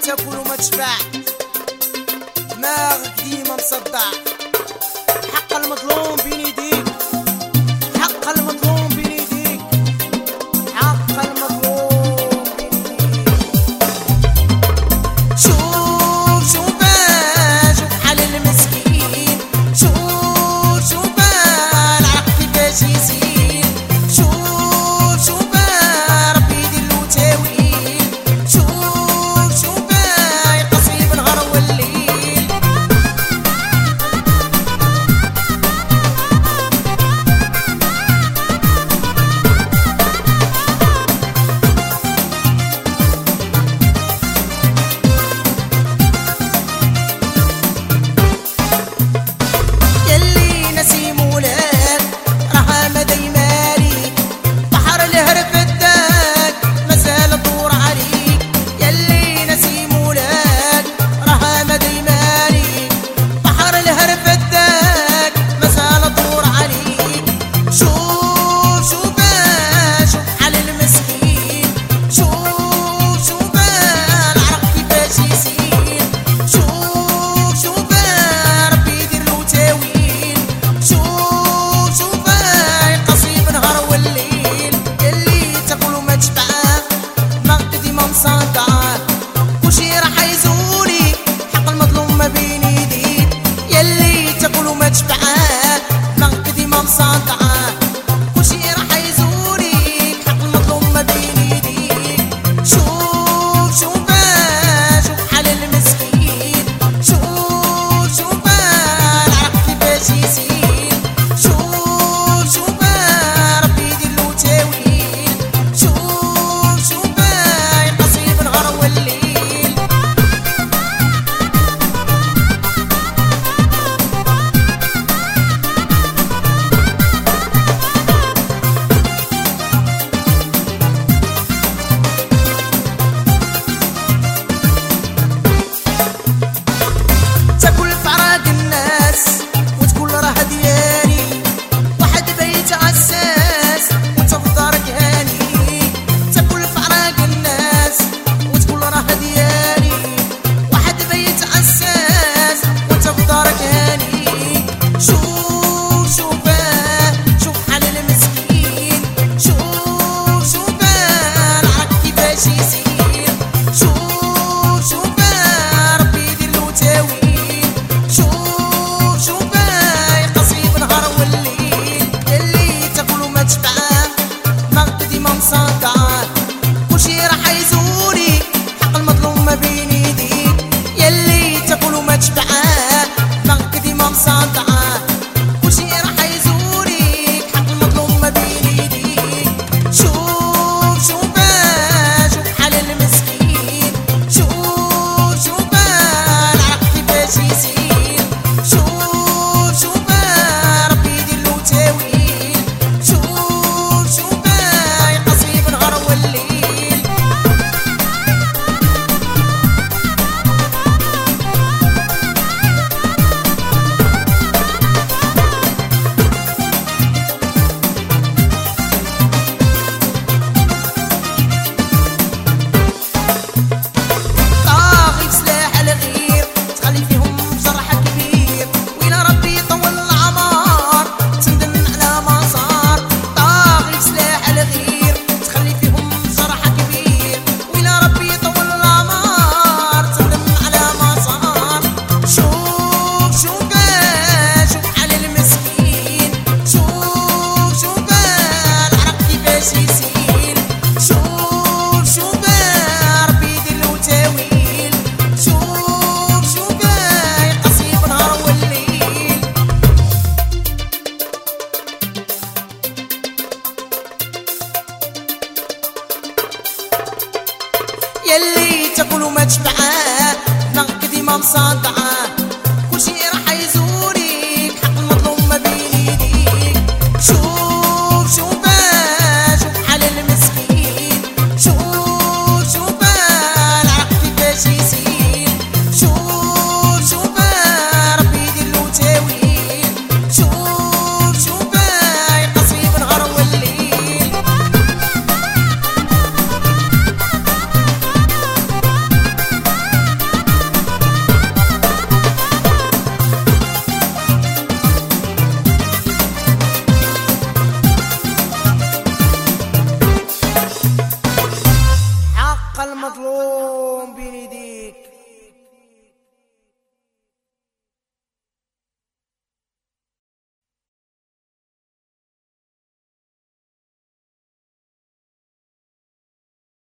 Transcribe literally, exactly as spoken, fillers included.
تاكل وما تشبع، دماغك ديما مصدع. حق المظلوم بين يديك، حق المظلوم بين يديك، حق المظلوم بين يديك. شوف شوف شوف حال المسكين، شوف شوف العرق كيفاش يزيد، شوف شوف ربي يدير له تاويل، شوف شوف يقصي بالنهار والليل. يلي نسيم ولاد راه ما دايمالي، بحر الهرب الداك مازال الدور عليك. يلي نسيم ولاد راه ما دايمالي، بحر الهرب الداك مازال الدور عليك. شوف شوف شوف حال المسكين، شوف شوف العرق كيفاش يزيد، شوف شوف ربي يدير له تاويل، شوف شوف يقصي بالنهار والليل. يلي تاكل وما تشبع دماغك ديما مصدعة، كلشي راح يزولي حق المظلوم ما بين يديك. يلي تاكل وما تشبع دماغك ديما مصدعة، كلشي راح يزولي حق المظلوم ما بين يديك. شوف شوف شوف حال المسكين، شوف شوف العرق كيفاش يزيد، شوف شوف ربي يدير له تاويل، شوف شوف يقصي بالنهار والليل. تاكل في عراق الناس وتقول راه ديالي، واحد بيت عساس وانت في دارك هاني. تاكل في عراق الناس وتقول راه ديالي، واحد بيت عساس وانت في دارك هاني. شوف شوف شوف حال المسكين، شوف شوف العرق كيفاش يزيد، شوف شوف ربي يدير له تاويل، شوف شوف يقصي بالنهار والليل. يلي تاكل وما تشبع دماغك ديما مصدعة، كلشي راح يزولي حق المظلوم ما بين يديك. يلي تاكل وما تشبع دماغك ديما مصدعة، كلشي راح يزولي حق المظلوم ما بين يديك. شوف شوف شوف حال المسكين، شوف شوف العرق كيفاش يزيد، شوف شوف ربي يدير له تاويل، شوف شوف يقصي بالنهار والليل. طاغي بسلاح الغير تخلي فيهم جرح كبير، وإلى ربي يطول العمار تندم على ما صار. طاغي بسلاح الغير تخلي فيهم جرح كبير، وإلى ربي يطول العمار تندم على ما صار. شوف شوف شوف حال المسكين، شوف شوف العرق كيفاش يزيد، شوف شوف ربي يدير له تاويل، شوف شوف يقصي بالنهار والليل. يلي تاكل وما تشبع دماغك ديما مصدعة، كلشي راح يزوريك حق المظلوم ما بين يديك. شوف شوف شوف حال المسكين، شوف شوف العرق كيفاش يزيد، شوف شوف ربي يدير له تاويل، شوف شوف يقصي بالنهار والليل. المظلوم بين يديك.